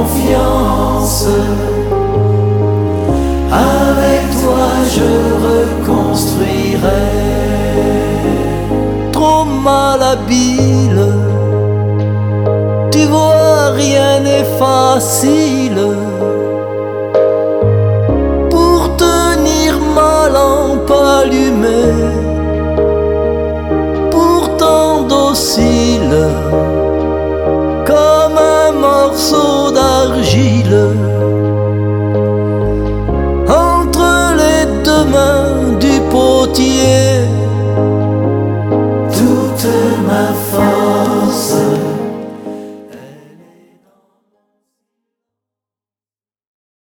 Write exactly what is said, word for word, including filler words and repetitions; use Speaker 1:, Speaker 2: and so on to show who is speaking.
Speaker 1: confiance. Avec toi je reconstruirai.
Speaker 2: Trop malhabile, tu vois rien n'est facile. Pour tenir ma lampe allumée,